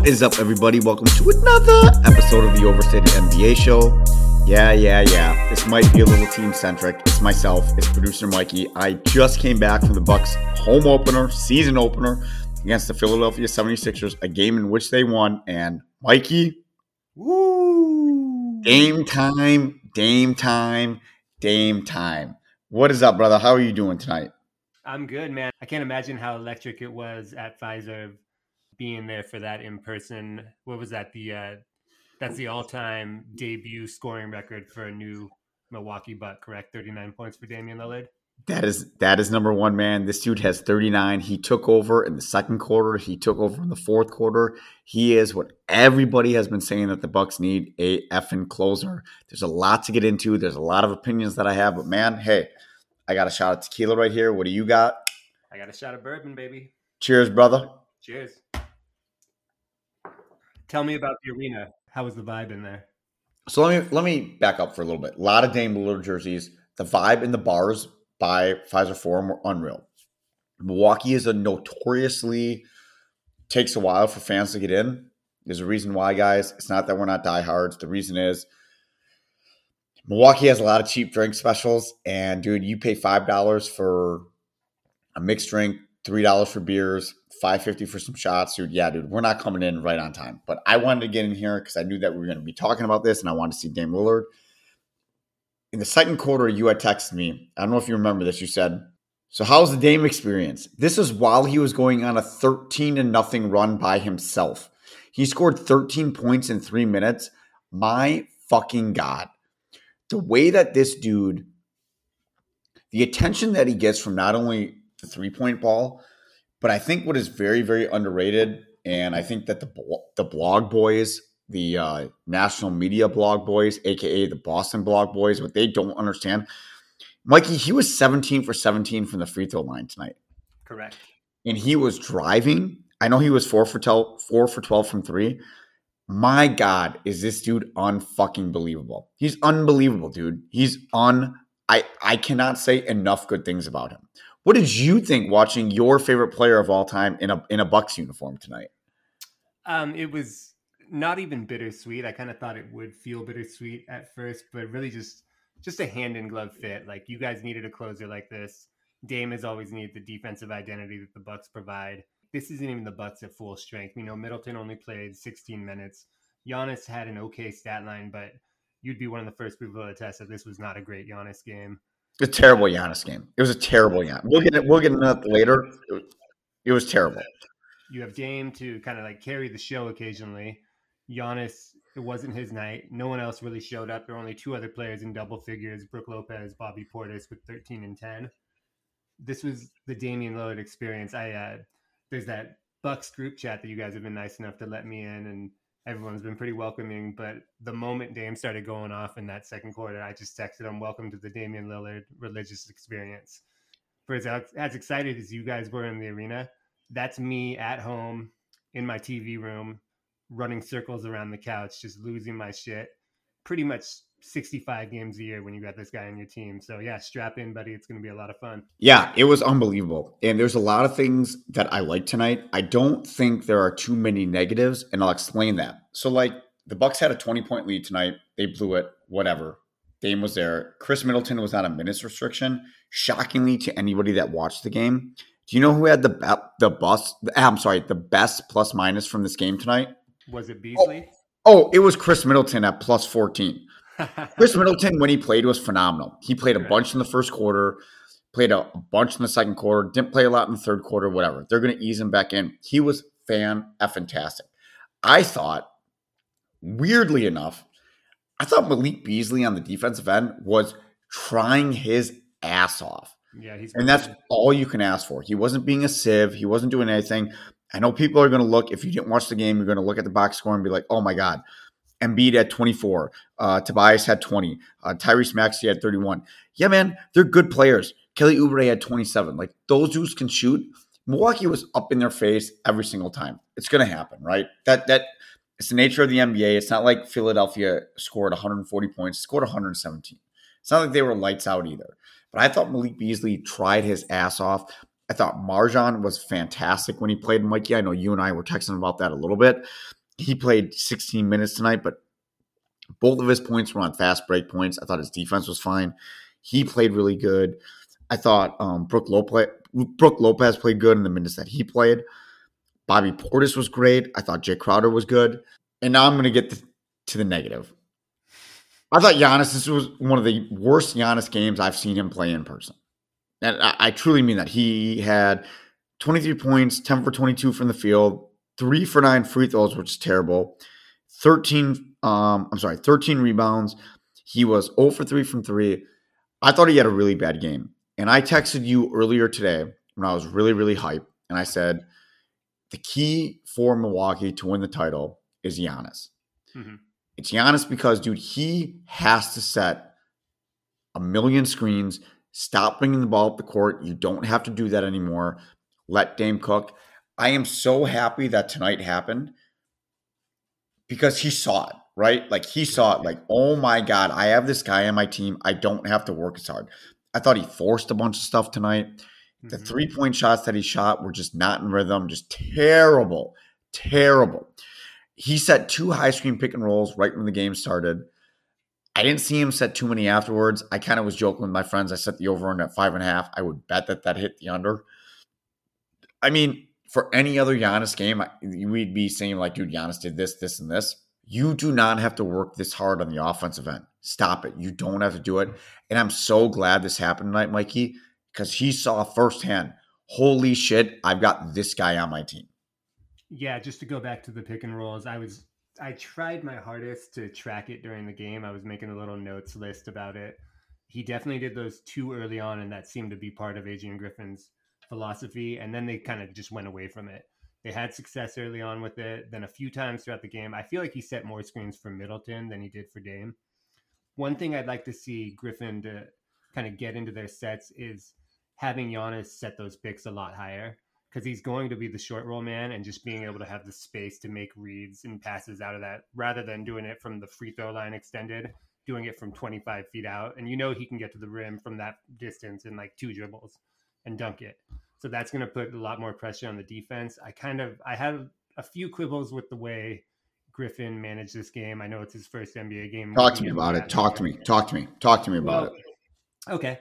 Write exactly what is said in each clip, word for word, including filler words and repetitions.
is up, everybody? Welcome to another episode of the Overstated N B A Show. Yeah, yeah, yeah. This might be a little team-centric. It's myself. It's producer Mikey. I just came back from the Bucks home opener, season opener against the Philadelphia seventy-sixers, a game in which they won. And Mikey, woo! Dame time, Dame time, Dame time. What is up, brother? How are you doing tonight? I'm good, man. I can't imagine how electric it was at Fiserv being there for that in person. What was that? The uh, that's the all-time debut scoring record for a new Milwaukee Buck, correct? thirty-nine points for Damian Lillard. That is that is number one, man. This dude has thirty-nine. He took over in the second quarter. He took over in the fourth quarter. He is what everybody has been saying that the Bucks need, a effing closer. There's a lot to get into. There's a lot of opinions that I have, but man, hey, I got a shot of tequila right here. What do you got? I got a shot of bourbon, baby. Cheers, brother. Cheers. Tell me about the arena. How was the vibe in there? So let me let me back up for a little bit. A lot of Dame Lillard jerseys. The vibe in the bars by Fiserv Forum were unreal. Milwaukee is a notoriously takes a while for fans to get in. There's a reason why, guys. It's not that we're not diehards. The reason is Milwaukee has a lot of cheap drink specials. And, dude, you pay five dollars for a mixed drink, three dollars for beers, five fifty for some shots. Dude, yeah, dude, we're not coming in right on time. But I wanted to get in here because I knew that we were going to be talking about this, and I wanted to see Dame Lillard. In the second quarter, you had texted me. I don't know if you remember this. You said, so how's the Dame experience? This is while he was going on a thirteen to nothing run by himself. He scored thirteen points in three minutes. My fucking God. The way that this dude, the attention that he gets from not only the three-point ball, but I think what is very, very underrated, and I think that the the blog boys, the uh, national media blog boys, a k a the Boston blog boys, what they don't understand, Mikey, he was seventeen for seventeen from the free throw line tonight. Correct. And he was driving. I know he was four for twelve, four for twelve from three. My God, is this dude unfucking believable? He's unbelievable, dude. He's un. I I cannot say enough good things about him. What did you think watching your favorite player of all time in a in a Bucks uniform tonight? Um, it was not even bittersweet. I kind of thought it would feel bittersweet at first, but really just just a hand in glove fit. Like, you guys needed a closer like this. Dame has always needed the defensive identity that the Bucks provide. This isn't even the Bucks at full strength. We know Middleton only played sixteen minutes. Giannis had an okay stat line, but you'd be one of the first people to attest that this was not a great Giannis game. A terrible Giannis game. It was a terrible Giannis. We'll get it. We'll get into that later. It was, it was terrible. You have Dame to kind of like carry the show occasionally. Giannis, it wasn't his night. No one else really showed up. There were only two other players in double figures: Brook Lopez, Bobby Portis with thirteen and ten. This was the Damian Lillard experience. I uh, there's that Bucks group chat that you guys have been nice enough to let me in, and everyone's been pretty welcoming. But the moment Dame started going off in that second quarter, I just texted him, "Welcome to the Damian Lillard religious experience." For as, as excited as you guys were in the arena, that's me at home in my T V room, running circles around the couch, just losing my shit. Pretty much sixty-five games a year when you got this guy on your team. So yeah, strap in, buddy. It's going to be a lot of fun. Yeah, it was unbelievable. And there's a lot of things that I like tonight. I don't think there are too many negatives, and I'll explain that. So, like, the Bucks had a twenty-point lead tonight. They blew it. Whatever. Dame was there. Chris Middleton was on a minutes restriction. Shockingly to anybody that watched the game. Do you know who had the be- the bus? I'm sorry, the best plus minus from this game tonight? Was it Beasley? Oh, oh it was Chris Middleton at plus fourteen. Chris Middleton, when he played, was phenomenal. He played a bunch in the first quarter, played a bunch in the second quarter, didn't play a lot in the third quarter, whatever. They're going to ease him back in. He was fan-effing-tastic. I thought, weirdly enough, I thought Malik Beasley on the defensive end was trying his ass off. Yeah, he's and that's all you can ask for. He wasn't being a sieve. He wasn't doing anything. I know people are going to look, if you didn't watch the game, you're going to look at the box score and be like, oh my God, Embiid had twenty-four. Uh, Tobias had twenty. Uh, Tyrese Maxey had thirty-one. Yeah, man, they're good players. Kelly Oubre had twenty-seven. Like, those dudes can shoot. Milwaukee was up in their face every single time. It's going to happen, right? That that it's the nature of the N B A. It's not like Philadelphia scored one hundred forty points, scored one hundred seventeen. It's not like they were lights out either. But I thought Malik Beasley tried his ass off. I thought MarJon was fantastic when he played, Mikey. I know you and I were texting about that a little bit. he played sixteen minutes tonight, but both of his points were on fast break points. I thought his defense was fine. He played really good. I thought um, Brook Lopez, Brook Lopez played good in the minutes that he played. Bobby Portis was great. I thought Jay Crowder was good. And now I'm going to get to, to the negative. I thought Giannis, this was one of the worst Giannis games I've seen him play in person. And I, I truly mean that. He had twenty-three points, ten for twenty-two from the field, three for nine free throws, which is terrible. thirteen, um, I'm sorry, thirteen rebounds. He was zero for three from three. I thought he had a really bad game. And I texted you earlier today when I was really, really hyped. And I said, the key for Milwaukee to win the title is Giannis. Mm-hmm. It's Giannis because, dude, he has to set a million screens. Stop bringing the ball up the court. You don't have to do that anymore. Let Dame cook. I am so happy that tonight happened because he saw it, right? Like, he saw it like, oh, my God, I have this guy on my team. I don't have to work as hard. I thought he forced a bunch of stuff tonight. Mm-hmm. The three-point shots that he shot were just not in rhythm, just terrible, terrible. He set two high-screen pick and rolls right when the game started. I didn't see him set too many afterwards. I kind of was joking with my friends. I set the over-under at five and a half. I would bet that that hit the under. I mean, for any other Giannis game, we'd be saying like, dude, Giannis did this, this, and this. You do not have to work this hard on the offensive end. Stop it. You don't have to do it. And I'm so glad this happened tonight, Mikey, because he saw firsthand, holy shit, I've got this guy on my team. Yeah, just to go back to the pick and rolls, I was I tried my hardest to track it during the game. I was making a little notes list about it. He definitely did those too early on, and that seemed to be part of Adrian Griffin's philosophy. And then they kind of just went away from it. They had success early on with it. Then a few times throughout the game, I feel like he set more screens for Middleton than he did for Dame. One thing I'd like to see Griffin to kind of get into their sets is having Giannis set those picks a lot higher, because he's going to be the short roll man and just being able to have the space to make reads and passes out of that rather than doing it from the free throw line extended, doing it from twenty-five feet out. And you know he can get to the rim from that distance in like two dribbles and dunk it. So that's going to put a lot more pressure on the defense. I kind of, I had a few quibbles with the way Griffin managed this game. I know it's his first N B A game. Talk to me about it. Talk to me. Talk to me. Talk to me about well, it. Okay.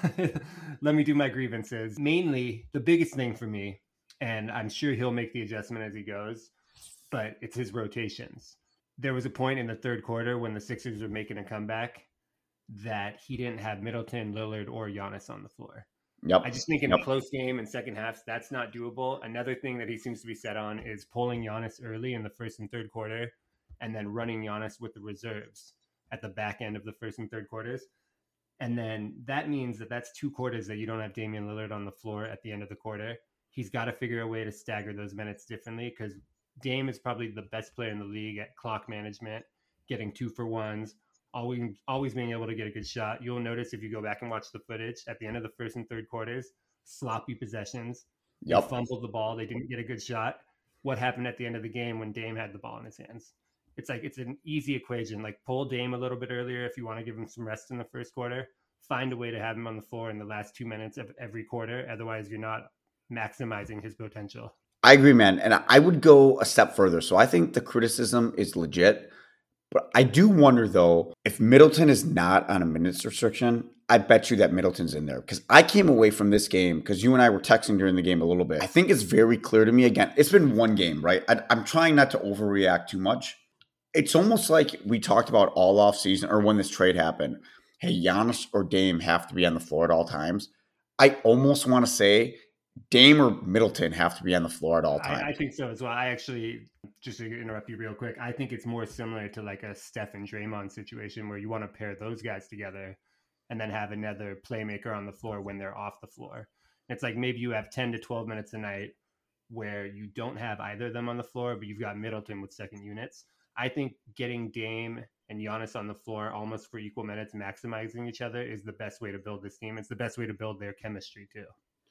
Let me do my grievances. Mainly, the biggest thing for me, and I'm sure he'll make the adjustment as he goes, but it's his rotations. There was a point in the third quarter when the Sixers were making a comeback that he didn't have Middleton, Lillard, or Giannis on the floor. Yep. I just think in yep. a close game and second halves, that's not doable. Another thing that he seems to be set on is pulling Giannis early in the first and third quarter and then running Giannis with the reserves at the back end of the first and third quarters. And then that means that that's two quarters that you don't have Damian Lillard on the floor at the end of the quarter. He's got to figure a way to stagger those minutes differently, because Dame is probably the best player in the league at clock management, getting two for ones, always always being able to get a good shot. You'll notice if you go back and watch the footage at the end of the first and third quarters, sloppy possessions. Yep. They fumbled the ball. They didn't get a good shot. What happened at the end of the game when Dame had the ball in his hands? It's like it's an easy equation. Like pull Dame a little bit earlier if you want to give him some rest in the first quarter. Find a way to have him on the floor in the last two minutes of every quarter. Otherwise, you're not maximizing his potential. I agree, man. And I would go a step further. So I think the criticism is legit. But I do wonder, though, if Middleton is not on a minutes restriction, I bet you that Middleton's in there. Because I came away from this game, because you and I were texting during the game a little bit. I think it's very clear to me, again, it's been one game, right? I, I'm trying not to overreact too much. It's almost like we talked about all off season, or when this trade happened. Hey, Giannis or Dame have to be on the floor at all times. I almost want to say Dame or Middleton have to be on the floor at all times. I, I think so as well. I actually, just to interrupt you real quick, I think it's more similar to like a Steph and Draymond situation where you want to pair those guys together and then have another playmaker on the floor when they're off the floor. It's like maybe you have ten to twelve minutes a night where you don't have either of them on the floor, but you've got Middleton with second units. I think getting Dame and Giannis on the floor almost for equal minutes, maximizing each other, is the best way to build this team. It's the best way to build their chemistry too.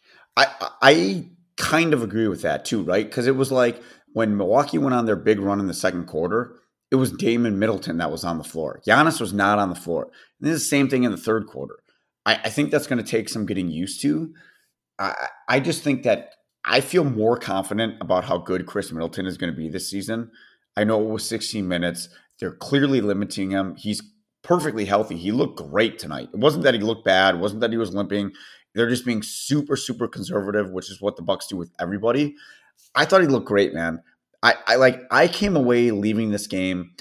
I I kind of agree with that too, right? Because it was like when Milwaukee went on their big run in the second quarter, it was Dame and Middleton that was on the floor. Giannis was not on the floor. And this is the same thing in the third quarter. I, I think that's going to take some getting used to. I, I just think that I feel more confident about how good Chris Middleton is going to be this season. I know it was sixteen minutes. They're clearly limiting him. He's perfectly healthy. He looked great tonight. It wasn't that he looked bad. It wasn't that he was limping. They're just being super, super conservative, which is what the Bucks do with everybody. I thought he looked great, man. I, I like I came away leaving this game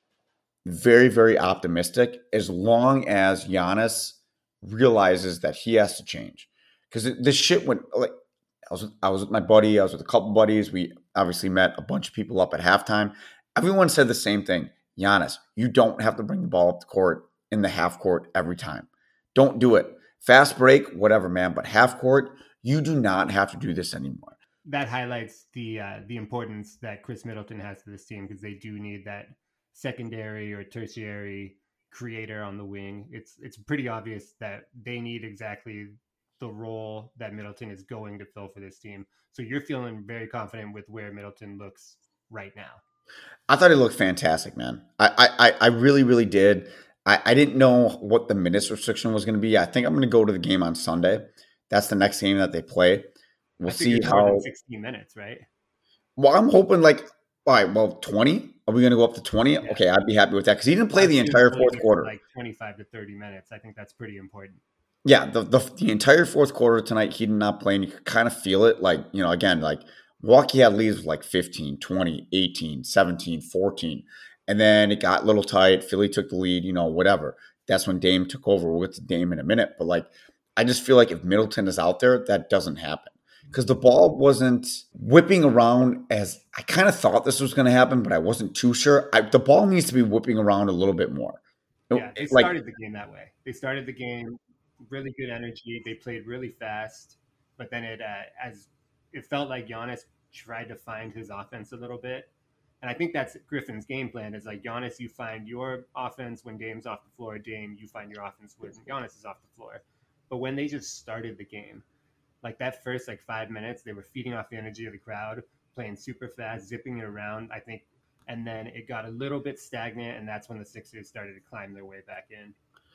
very, very optimistic as long as Giannis realizes that he has to change. Because this shit went like I was I was with my buddy, I was with a couple buddies. We obviously met a bunch of people up at halftime. Everyone said the same thing. Giannis, you don't have to bring the ball up the court in the half court every time. Don't do it. Fast break, whatever, man. But half court, you do not have to do this anymore. That highlights the uh, the importance that Chris Middleton has to this team, because they do need that secondary or tertiary creator on the wing. It's it's pretty obvious that they need exactly the role that Middleton is going to fill for this team. So you're feeling very confident with where Middleton looks right now. I thought he looked fantastic, man. I I, I really, really did. I, I didn't know what the minutes restriction was going to be. I think I'm going to go to the game on Sunday. That's the next game that they play. We'll see how. sixteen minutes, right? Well, I'm hoping like, all right, well, twenty. Are we going to go up to twenty? Yeah. Okay, I'd be happy with that because he didn't play the entire fourth quarter. Like twenty-five to thirty minutes. I think that's pretty important. Yeah, the, the the entire fourth quarter tonight, he did not play, and you could kind of feel it. Like, you know, again, like Milwaukee had leads with like fifteen, twenty, eighteen, seventeen, fourteen. And then it got a little tight. Philly took the lead, you know, whatever. That's when Dame took over. We'll get to Dame in a minute. But, like, I just feel like if Middleton is out there, that doesn't happen. Because the ball wasn't whipping around as I kind of thought this was going to happen, but I wasn't too sure. I, the ball needs to be whipping around a little bit more. Yeah, they started like, the game that way. They started the game, really good energy. They played really fast. But then it, uh, as it felt like Giannis tried to find his offense a little bit. And I think that's Griffin's game plan is like, Giannis, you find your offense when Dame's off the floor. Dame, you find your offense when Giannis is off the floor. But when they just started the game, like that first like five minutes, they were feeding off the energy of the crowd, playing super fast, zipping it around, I think. And then it got a little bit stagnant, and that's when the Sixers started to climb their way back in.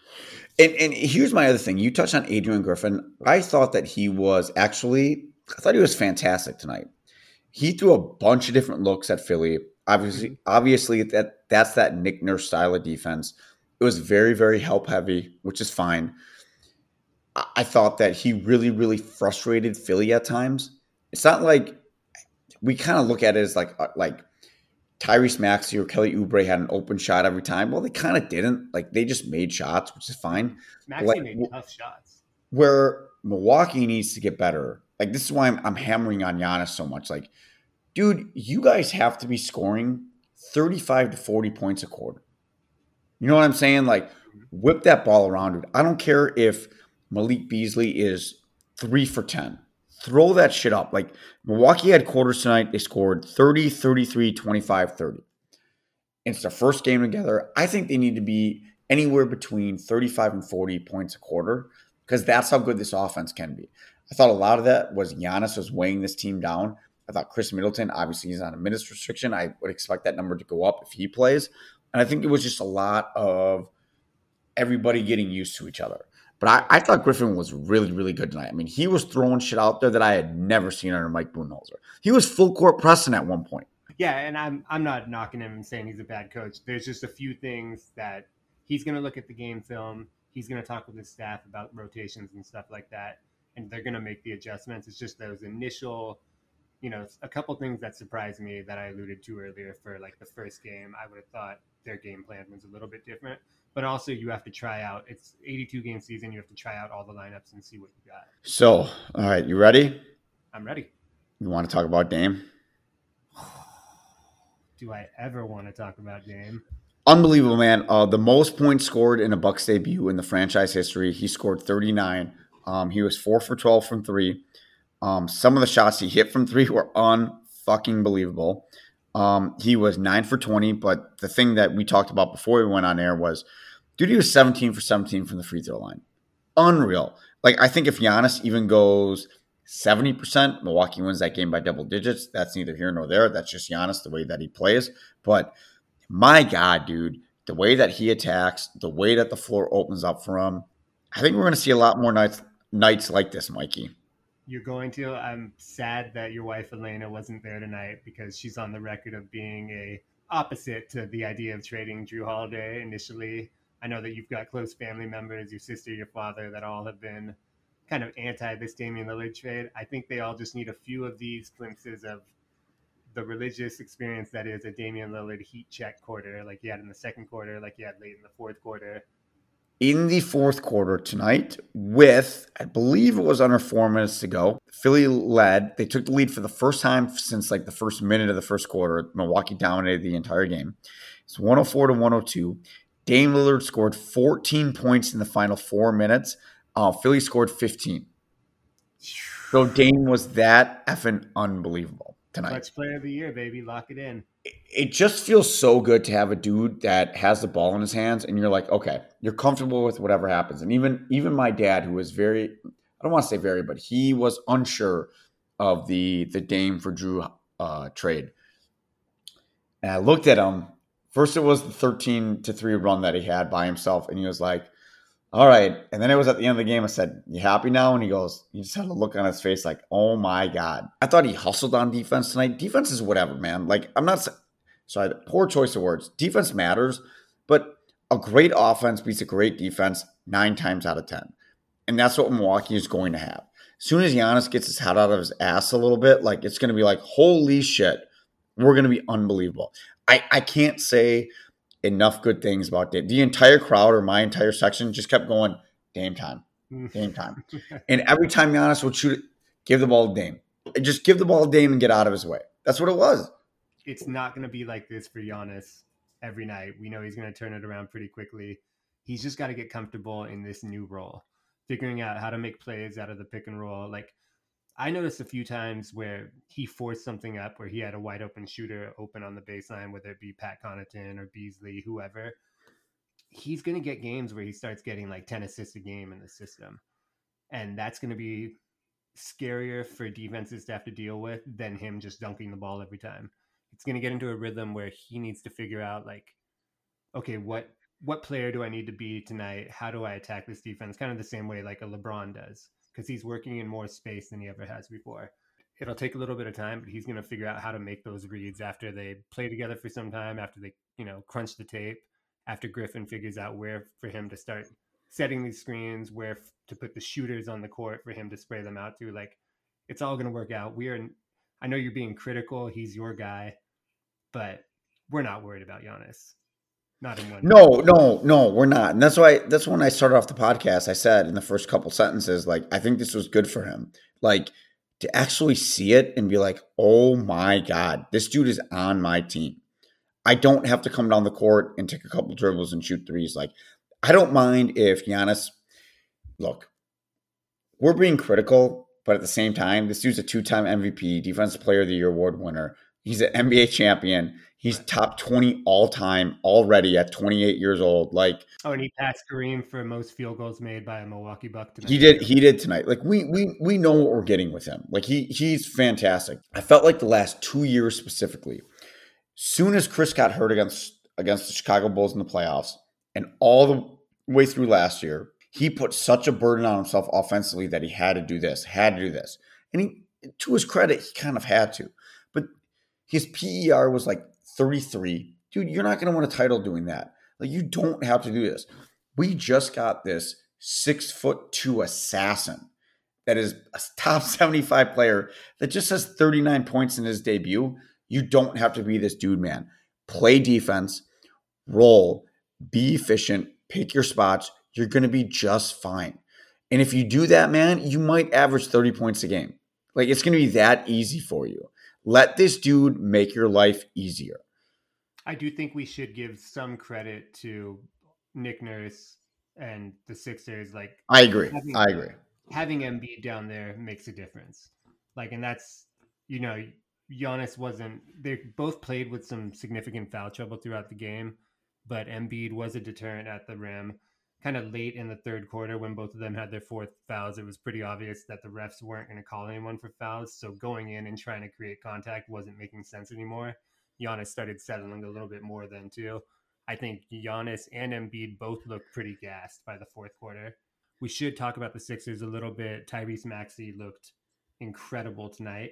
And, and here's my other thing. You touched on Adrian Griffin. I thought that he was actually – I thought he was fantastic tonight. He threw a bunch of different looks at Philly. Obviously, mm-hmm. obviously that that's that Nick Nurse style of defense. It was very, very help heavy, which is fine. I, I thought that he really, really frustrated Philly at times. It's not like we kind of look at it as like like Tyrese Maxey or Kelly Oubre had an open shot every time. Well, they kind of didn't. Like they just made shots, which is fine. Maxey like, made tough shots. Where Milwaukee needs to get better. Like this is why I'm, I'm hammering on Giannis so much. Like, dude, you guys have to be scoring thirty-five to forty points a quarter. You know what I'm saying? Like, whip that ball around, dude. I don't care if Malik Beasley is three for ten. Throw that shit up. Like, Milwaukee had quarters tonight. They scored thirty, thirty-three, twenty-five, thirty. It's their first game together. I think they need to be anywhere between thirty-five and forty points a quarter because that's how good this offense can be. I thought a lot of that was Giannis was weighing this team down. I thought Chris Middleton, obviously he's on a minutes restriction. I would expect that number to go up if he plays. And I think it was just a lot of everybody getting used to each other. But I, I thought Griffin was really, really good tonight. I mean, he was throwing shit out there that I had never seen under Mike Budenholzer. He was full court pressing at one point. Yeah, and I'm I'm not knocking him and saying he's a bad coach. There's just a few things that he's going to look at the game film. He's going to talk with his staff about rotations and stuff like that. And they're going to make the adjustments. It's just those initial, you know, a couple things that surprised me that I alluded to earlier for like the first game. I would have thought their game plan was a little bit different. But also you have to try out. It's eighty-two game season. You have to try out all the lineups and see what you got. So, all right, you ready? I'm ready. You want to talk about Dame? Do I ever want to talk about Dame? Unbelievable, man. Uh, the most points scored in a Bucks debut in the franchise history. He scored thirty-nine. Um, he was four for twelve from three. Um, some of the shots he hit from three were unfucking believable. Um, he was nine for twenty, but the thing that we talked about before we went on air was, dude, he was seventeen for seventeen from the free throw line. Unreal. Like, I think if Giannis even goes seventy percent, Milwaukee wins that game by double digits. That's neither here nor there. That's just Giannis, the way that he plays. But my God, dude, the way that he attacks, the way that the floor opens up for him, I think we're going to see a lot more nights nights like this, Mikey. You're going to. I'm sad that your wife Elena wasn't there tonight because she's on the record of being a opposite to the idea of trading Drew Holiday initially. I know that you've got close family members, your sister, your father, that all have been kind of anti this Damian Lillard trade. I think they all just need a few of these glimpses of the religious experience that is a Damian Lillard heat check quarter, like he had in the second quarter, like he had late in the fourth quarter. In the fourth quarter tonight, with, I believe it was under four minutes to go, Philly led. They took the lead for the first time since like the first minute of the first quarter. Milwaukee dominated the entire game. It's one oh four to one oh two. Dame Lillard scored fourteen points in the final four minutes. Uh, Philly scored fifteen. So Dame was that effing unbelievable tonight. Clutch player of the year, baby. Lock it in. It just feels so good to have a dude that has the ball in his hands and you're like, okay, you're comfortable with whatever happens. And even even my dad, who was very, I don't want to say very, but he was unsure of the the Dame for Drew uh, trade. And I looked at him. First, it was the thirteen to three run that he had by himself. And he was like, all right. And then it was at the end of the game. I said, you happy now? And he goes, he just had a look on his face like, oh my God. I thought he hustled on defense tonight. Defense is whatever, man. Like, I'm not, sorry, poor choice of words. Defense matters, but a great offense beats a great defense nine times out of ten. And that's what Milwaukee is going to have. As soon as Giannis gets his head out of his ass a little bit, like, it's going to be like, holy shit, we're going to be unbelievable. I, I can't say enough good things about Dame. The entire crowd or my entire section just kept going, Dame time, Dame time. And every time Giannis would shoot it, give the ball to Dame. Just give the ball to Dame and get out of his way. That's what it was. It's not going to be like this for Giannis every night. We know he's going to turn it around pretty quickly. He's just got to get comfortable in this new role, figuring out how to make plays out of the pick and roll. Like, I noticed a few times where he forced something up, where he had a wide open shooter open on the baseline, whether it be Pat Connaughton or Beasley, whoever. He's going to get games where he starts getting like ten assists a game in the system. And that's going to be scarier for defenses to have to deal with than him just dunking the ball every time. It's going to get into a rhythm where he needs to figure out like, okay, what what player do I need to be tonight? How do I attack this defense? Kind of the same way like a LeBron does, because he's working in more space than he ever has before. It'll take a little bit of time, but he's going to figure out how to make those reads after they play together for some time, after they, you know, crunch the tape, after Griffin figures out where for him to start setting these screens, where to put the shooters on the court for him to spray them out to. Like, it's all going to work out. We are, I know you're being critical. He's your guy, but we're not worried about Giannis. Not in one. No, no, no, we're not. And that's why, that's when I started off the podcast. I said in the first couple sentences, like, I think this was good for him. Like, to actually see it and be like, oh my God, this dude is on my team. I don't have to come down the court and take a couple dribbles and shoot threes. Like, I don't mind if Giannis, look, we're being critical, but at the same time, this dude's a two-time M V P, Defensive Player of the Year award winner. He's an N B A champion. He's top twenty all-time already at twenty-eight years old. Like, oh, and he passed Kareem for most field goals made by a Milwaukee Buck tonight. He did. He did tonight. Like, we we we know what we're getting with him. Like, he he's fantastic. I felt like the last two years specifically, soon as Chris got hurt against against the Chicago Bulls in the playoffs, and all the way through last year, he put such a burden on himself offensively that he had to do this, had to do this, and he, to his credit, he kind of had to. But his P E R was like thirty-three. Dude, you're not going to win a title doing that. Like, you don't have to do this. We just got this six foot two assassin that is a top seventy-five player that just has thirty-nine points in his debut. You don't have to be this dude, man. Play defense, roll, be efficient, pick your spots. You're going to be just fine. And if you do that, man, you might average thirty points a game. Like, it's going to be that easy for you. Let this dude make your life easier. I do think we should give some credit to Nick Nurse and the Sixers. Like, I agree. Having, I agree. Having Embiid down there makes a difference. Like, and that's, you know, Giannis wasn't, they both played with some significant foul trouble throughout the game, but Embiid was a deterrent at the rim. Kind of late in the third quarter when both of them had their fourth fouls, it was pretty obvious that the refs weren't going to call anyone for fouls. So going in and trying to create contact wasn't making sense anymore. Giannis started settling a little bit more then too. I think Giannis and Embiid both looked pretty gassed by the fourth quarter. We should talk about the Sixers a little bit. Tyrese Maxey looked incredible tonight.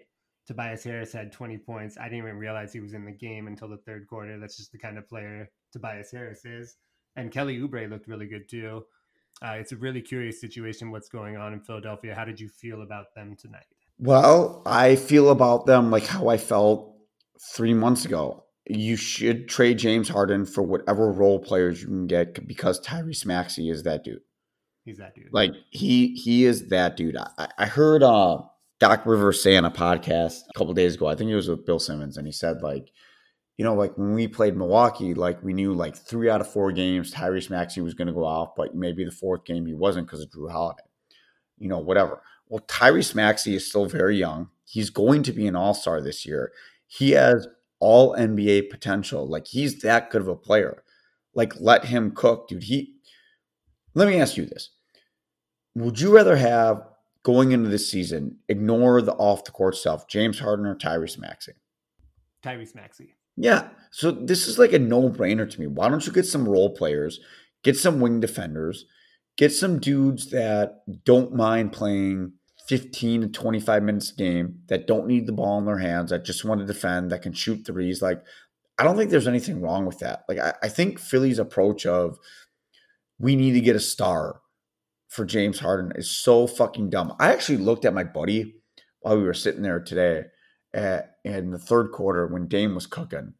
Tobias Harris had twenty points. I didn't even realize he was in the game until the third quarter. That's just the kind of player Tobias Harris is. And Kelly Oubre looked really good too. Uh, it's a really curious situation what's going on in Philadelphia. How did you feel about them tonight? Well, I feel about them like how I felt three months ago. You should trade James Harden for whatever role players you can get because Tyrese Maxey is that dude. He's that dude. Like he he is that dude. I, I heard uh, Doc Rivers say on a podcast a couple of days ago. I think it was with Bill Simmons, and he said like, you know, like when we played Milwaukee, like we knew like three out of four games Tyrese Maxey was going to go off, but maybe the fourth game he wasn't because of Drew Holiday. You know, whatever. Well, Tyrese Maxey is still very young. He's going to be an all-star this year. He has all N B A potential. Like he's that good of a player. Like let him cook, dude. He Let me ask you this. Would you rather have going into this season, ignore the off the court stuff, James Harden or Tyrese Maxey? Tyrese Maxey. Yeah. So this is like a no-brainer to me. Why don't you get some role players, get some wing defenders, get some dudes that don't mind playing fifteen to twenty-five minutes a game, that don't need the ball in their hands, that just want to defend, that can shoot threes. Like, I don't think there's anything wrong with that. Like, I, I think Philly's approach of we need to get a star for James Harden is so fucking dumb. I actually looked at my buddy while we were sitting there today at, in the third quarter when Dame was cooking.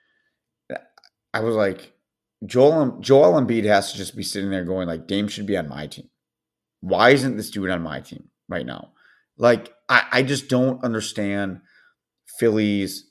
I was like, Joel, Joel Embiid has to just be sitting there going like, Dame should be on my team. Why isn't this dude on my team right now? Like, I, I just don't understand Philly's,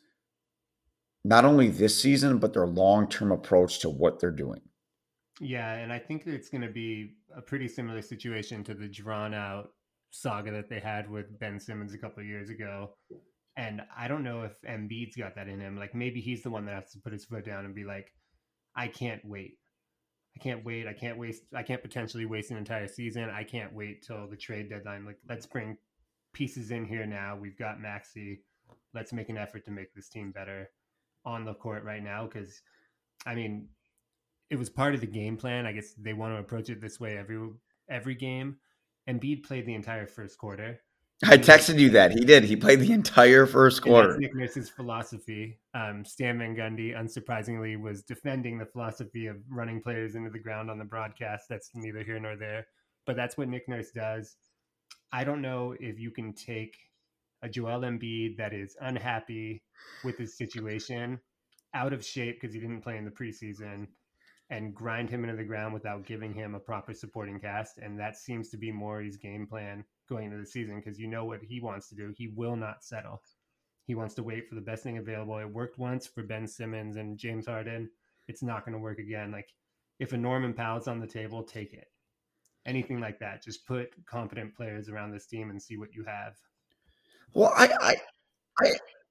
not only this season, but their long-term approach to what they're doing. Yeah, and I think that it's going to be a pretty similar situation to the drawn-out saga that they had with Ben Simmons a couple of years ago. And I don't know if Embiid's got that in him. Like maybe he's the one that has to put his foot down and be like, I can't wait. I can't wait. I can't waste. I can't potentially waste an entire season. I can't wait till the trade deadline. Like let's bring pieces in here now. We've got Maxey. Let's make an effort to make this team better on the court right now. Because, I mean, it was part of the game plan. I guess they want to approach it this way every every game. Embiid played the entire first quarter. I texted you that. He did. He played the entire first quarter. And that's Nick Nurse's philosophy. Um, Stan Van Gundy, unsurprisingly, was defending the philosophy of running players into the ground on the broadcast. That's neither here nor there. But that's what Nick Nurse does. I don't know if you can take a Joel Embiid that is unhappy with his situation, out of shape because he didn't play in the preseason, and grind him into the ground without giving him a proper supporting cast. And that seems to be Morey's game plan going into the season because you know what he wants to do. He will not settle. He wants to wait for the best thing available. It worked once for Ben Simmons and James Harden. It's not going to work again. Like if a Norman Powell's on the table, take it. Anything like that. Just put competent players around this team and see what you have. Well, I I I,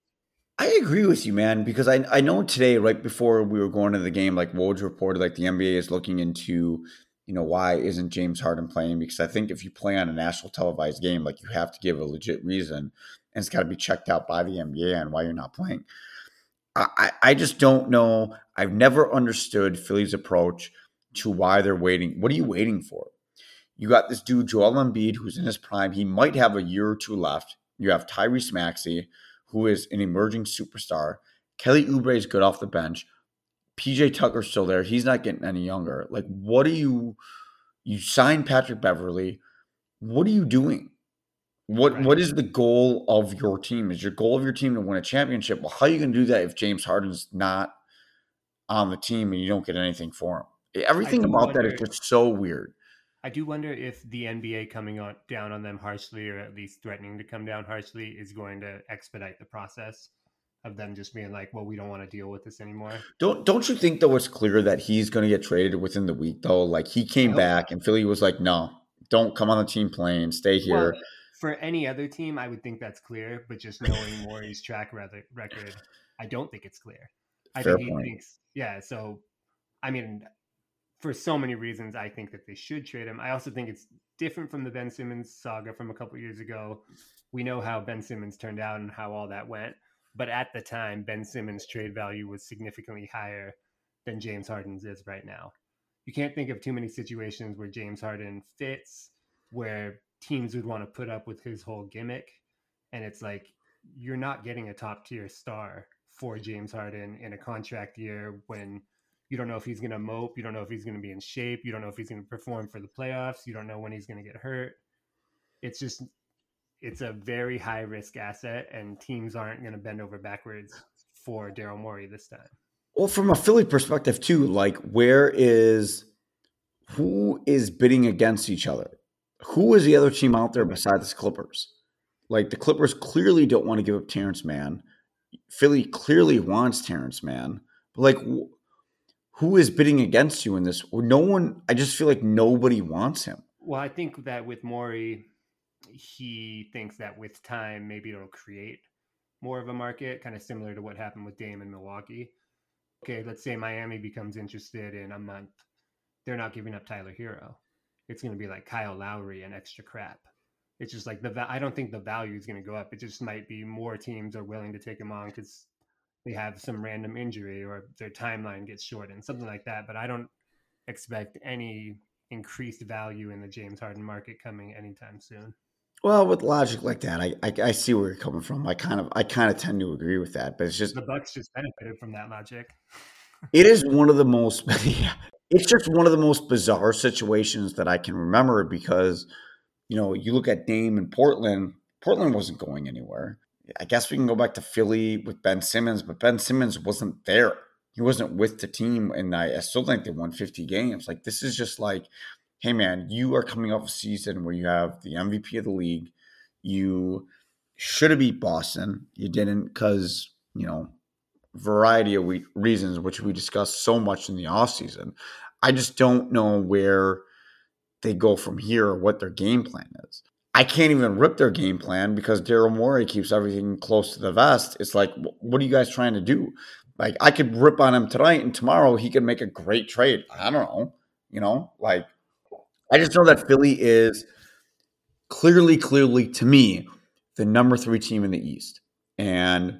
I agree with you, man, because I I know today, right before we were going to the game, like Woj reported, like the N B A is looking into, you know, why isn't James Harden playing? Because I think if you play on a national televised game, like you have to give a legit reason, and it's got to be checked out by the N B A on why you're not playing. I, I I just don't know. I've never understood Philly's approach to why they're waiting. What are you waiting for? You got this dude, Joel Embiid, who's in his prime. He might have a year or two left. You have Tyrese Maxey, who is an emerging superstar. Kelly Oubre is good off the bench. P J Tucker's still there. He's not getting any younger. Like, what are you – you signed Patrick Beverley. What are you doing? What Right. What is the goal of your team? Is your goal of your team to win a championship? Well, how are you going to do that if James Harden's not on the team and you don't get anything for him? Everything do about that is wonder- just so weird. I do wonder if the N B A coming on, down on them harshly, or at least threatening to come down harshly, is going to expedite the process of them just being like, well, we don't want to deal with this anymore. Don't don't you think though it's clear that he's going to get traded within the week though? Like he came hope back and Philly was like, no, don't come on the team plane, stay here. Well, for any other team, I would think that's clear, but just knowing Morey's track record, I don't think it's clear. I Fair think he point. thinks, yeah. So, I mean, for so many reasons, I think that they should trade him. I also think it's different from the Ben Simmons saga from a couple years ago. We know how Ben Simmons turned out and how all that went. But at the time, Ben Simmons' trade value was significantly higher than James Harden's is right now. You can't think of too many situations where James Harden fits, where teams would want to put up with his whole gimmick. And it's like, you're not getting a top tier star for James Harden in a contract year when you don't know if he's going to mope. You don't know if he's going to be in shape. You don't know if he's going to perform for the playoffs. You don't know when he's going to get hurt. It's just, it's a very high risk asset, and teams aren't going to bend over backwards for Daryl Morey this time. Well, from a Philly perspective too, like where is, who is bidding against each other? Who is the other team out there besides the Clippers? Like the Clippers clearly don't want to give up Terrence Mann. Philly clearly wants Terrence Mann. But like, who is bidding against you in this? No one. I just feel like nobody wants him. Well, I think that with Morey, he thinks that with time, maybe it'll create more of a market, kind of similar to what happened with Dame in Milwaukee. Okay, let's say Miami becomes interested in a month. They're not giving up Tyler Hero. It's going to be like Kyle Lowry and extra crap. It's just like the I don't think the value is going to go up. It just might be more teams are willing to take him on because they have some random injury or their timeline gets shortened, something like that. But I don't expect any increased value in the James Harden market coming anytime soon. Well, with logic like that, I, I I see where you're coming from. I kind of I kind of tend to agree with that, but it's just the Bucks just benefited from that logic. It is one of the most yeah, it's just one of the most bizarre situations that I can remember because, you know, you look at Dame in Portland, Portland wasn't going anywhere. I guess we can go back to Philly with Ben Simmons, but Ben Simmons wasn't there. He wasn't with the team, and I, I still think they won fifty games. Like, this is just like, hey, man, you are coming off a season where you have the M V P of the league. You should have beat Boston. You didn't because, you know, variety of we- reasons, which we discussed so much in the offseason. I just don't know where they go from here or what their game plan is. I can't even rip their game plan because Daryl Morey keeps everything close to the vest. It's like, what are you guys trying to do? Like, I could rip on him tonight, and tomorrow he could make a great trade. I don't know. You know, like, I just know that Philly is clearly, clearly, to me, the number three team in the East. And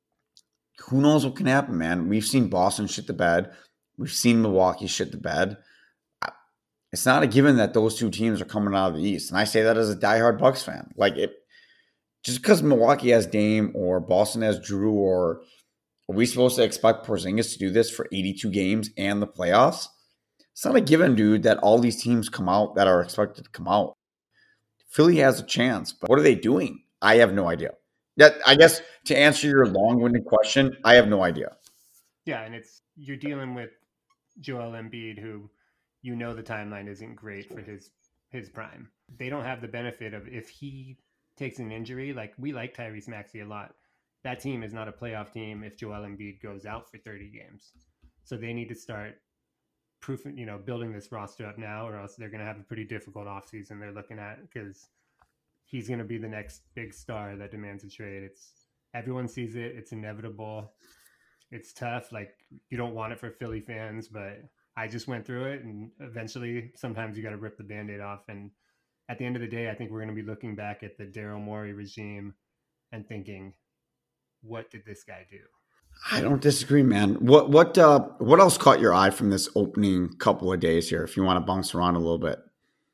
who knows what can happen, man? We've seen Boston shit the bed. We've seen Milwaukee shit the bed. It's not a given that those two teams are coming out of the East. And I say that as a diehard Bucks fan. Like, it, just because Milwaukee has Dame or Boston has Drew, or are we supposed to expect Porzingis to do this for eighty-two games and the playoffs? It's not a given, dude, that all these teams come out that are expected to come out. Philly has a chance, but what are they doing? I have no idea. That, I guess, to answer your long-winded question, I have no idea. Yeah, and it's you're dealing with Joel Embiid, who you know the timeline isn't great for his his prime. They don't have the benefit of if he takes an injury. Like, we like Tyrese Maxey a lot. That team is not a playoff team if Joel Embiid goes out for thirty games. So they need to start proofing, you know, building this roster up now, or else they're going to have a pretty difficult offseason they're looking at because he's going to be the next big star that demands a trade. It's everyone sees it. It's inevitable. It's tough. Like, you don't want it for Philly fans, but I just went through it, and eventually sometimes you got to rip the Band-Aid off. And at the end of the day, I think we're going to be looking back at the Daryl Morey regime and thinking, what did this guy do? I don't disagree, man. What what uh, what else caught your eye from this opening couple of days here, if you want to bounce around a little bit?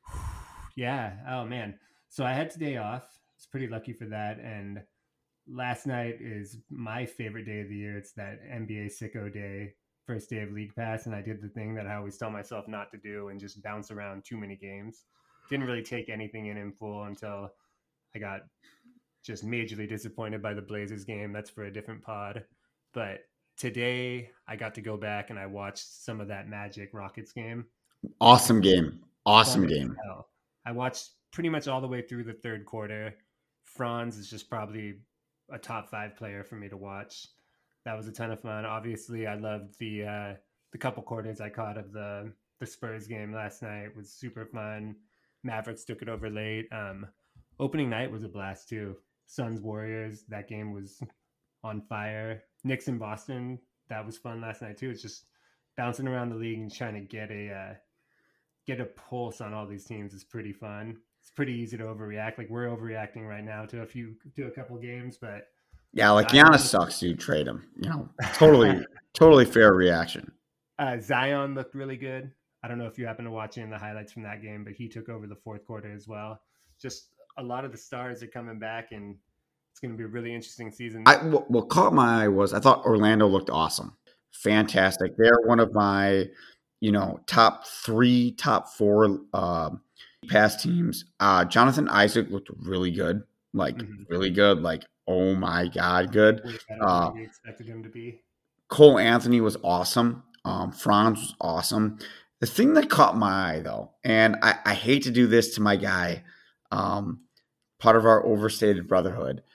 Yeah. Oh, man. So I had today off. I was pretty lucky for that. And last night is my favorite day of the year. It's that N B A sicko day, first day of League Pass. And I did the thing that I always tell myself not to do and just bounce around too many games. Didn't really take anything in in full until I got just majorly disappointed by the Blazers game. That's for a different pod. But today I got to go back and I watched some of that Magic Rockets game. Awesome game. Awesome game. I watched pretty much all the way through the third quarter. Franz is just probably a top five player for me to watch. That was a ton of fun. Obviously, I loved the uh, the couple quarters I caught of the the Spurs game last night. It was super fun. Mavericks took it over late. Um, opening night was a blast too. Suns Warriors, that game was on fire. Knicks in Boston, that was fun last night too. It's just bouncing around the league and trying to get a uh, get a pulse on all these teams is pretty fun. It's pretty easy to overreact. Like, we're overreacting right now to a few to a couple games, but yeah, like Giannis sucks. You trade him. You know, totally, totally fair reaction. Uh, Zion looked really good. I don't know if you happen to watch any of the highlights from that game, but he took over the fourth quarter as well. Just a lot of the stars are coming back, and it's going to be a really interesting season. I what, what caught my eye was I thought Orlando looked awesome, fantastic. They're one of my, you know, top three, top four um, pass teams. Uh, Jonathan Isaac looked really good, like mm-hmm. really good, like oh my god, good. Way better Uh, than we expected him to be. Cole Anthony was awesome. Um, Franz was awesome. The thing that caught my eye, though, and I, I hate to do this to my guy, um, part of our overstated brotherhood.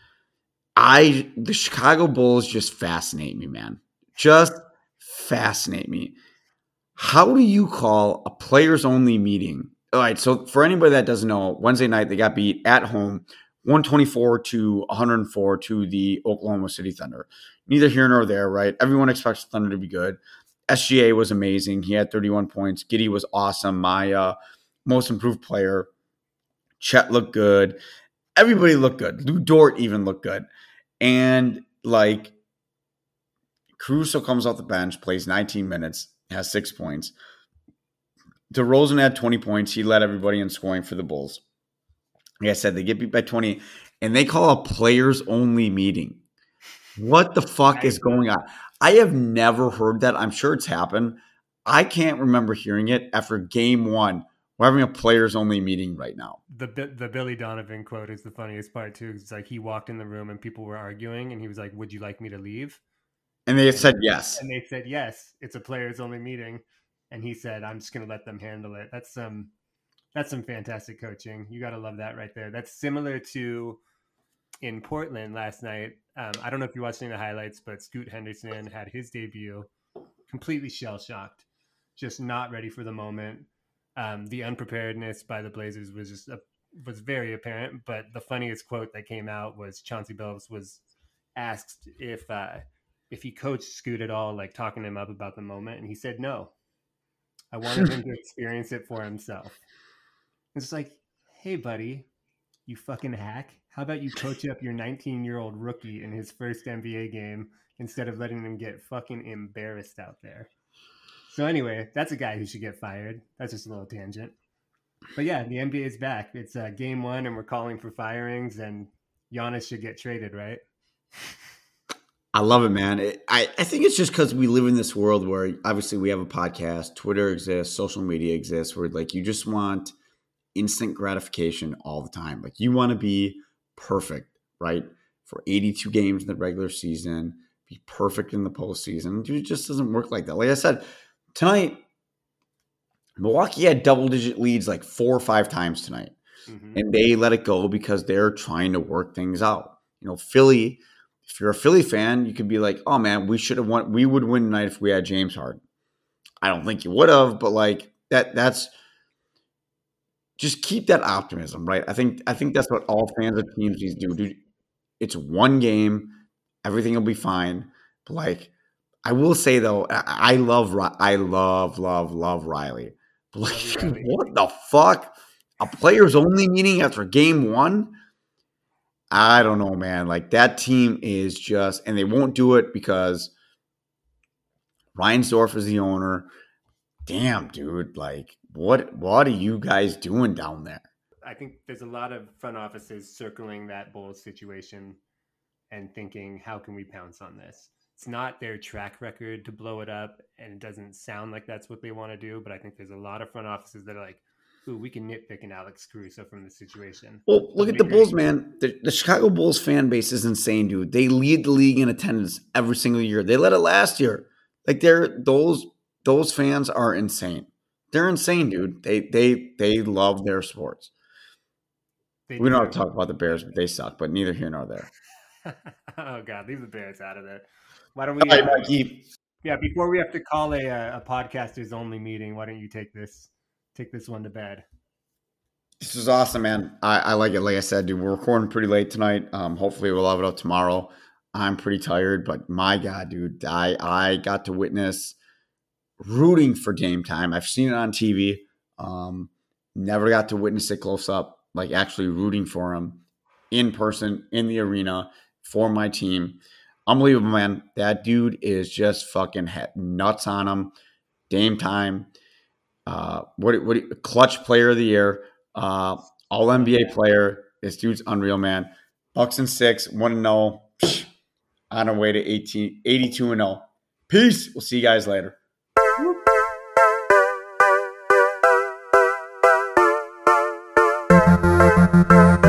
I the Chicago Bulls just fascinate me, man. Just fascinate me. How do you call a players only meeting? All right, so for anybody that doesn't know, Wednesday night they got beat at home, one twenty-four to one hundred four to the Oklahoma City Thunder. Neither here nor there, right? Everyone expects the Thunder to be good. S G A was amazing. He had thirty-one points. Giddey was awesome. My uh, most improved player. Chet looked good. Everybody looked good. Lou Dort even looked good. And like Caruso comes off the bench, plays nineteen minutes, has six points. DeRozan had twenty points. He led everybody in scoring for the Bulls. Like I said, they get beat by twenty, and they call a players-only meeting. What the fuck is going on? I have never heard that. I'm sure it's happened. I can't remember hearing it after game one. We're having a players-only meeting right now. The the Billy Donovan quote is the funniest part, too. It's like he walked in the room and people were arguing, and he was like, would you like me to leave? And they and, said yes. And they said, yes, it's a players-only meeting. And he said, I'm just going to let them handle it. That's some, that's some fantastic coaching. You got to love that right there. That's similar to in Portland last night. Um, I don't know if you're watching the highlights, but Scoot Henderson had his debut, completely shell-shocked, just not ready for the moment. Um, the unpreparedness by the Blazers was just a, was very apparent. But the funniest quote that came out was Chauncey Billups was asked if uh, if he coached Scoot at all, like talking him up about the moment, and he said no. I wanted him to experience it for himself. It's like, hey, buddy, you fucking hack. How about you coach up your nineteen-year-old rookie in his first N B A game instead of letting him get fucking embarrassed out there? So anyway, that's a guy who should get fired. That's just a little tangent. But yeah, the N B A is back. It's uh, game one, and we're calling for firings, and Giannis should get traded, right? I love it, man. It, I, I think it's just because we live in this world where obviously we have a podcast, Twitter exists, social media exists, where like you just want instant gratification all the time. Like you want to be perfect, right? For eighty-two games in the regular season, be perfect in the postseason. It just doesn't work like that. Like I said, tonight, Milwaukee had double-digit leads like four or five times tonight. Mm-hmm. And they let it go because they're trying to work things out. You know, Philly, if you're a Philly fan, you could be like, oh, man, we should have won. We would win tonight if we had James Harden. I don't think you would have, but like that, that's just keep that optimism, right? I think I think that's what all fans of teams need to do. Dude, it's one game. Everything will be fine. But like, I will say though, I love, I love, love, love Riley. But like, Riley. What the fuck? A players only meeting after game one? I don't know, man. Like that team is just, and they won't do it because Reinsdorf is the owner. Damn, dude. Like, what, what are you guys doing down there? I think there's a lot of front offices circling that Bulls situation and thinking, how can we pounce on this? It's not their track record to blow it up, and it doesn't sound like that's what they want to do, but I think there's a lot of front offices that are like, ooh, we can nitpick an Alex Caruso from the situation. Well, look at the Bulls, man. The, the Chicago Bulls fan base is insane, dude. They lead the league in attendance every single year. They led it last year. Like they're those those fans are insane. They're insane, dude. They they they love their sports. They we don't have to talk about the Bears, but they suck. But neither here nor there. Oh God, leave the Bears out of it. Why don't we? Uh, right, yeah, before we have to call a a podcasters only meeting, why don't you take this take this one to bed? This was awesome, man. I, I like it. Like I said, dude, we're recording pretty late tonight. Um, hopefully we'll have it up tomorrow. I'm pretty tired, but my God, dude, I I got to witness rooting for Game Time. I've seen it on T V. Um, never got to witness it close up, like actually rooting for him in person in the arena for my team. Unbelievable, man. That dude is just fucking nuts on him. Dame Time. Uh, what what clutch player of the year. Uh, all N B A player. This dude's unreal, man. Bucks and six, one and oh. On our way to eighteen, eighty-two and oh. Peace. We'll see you guys later. Thank you.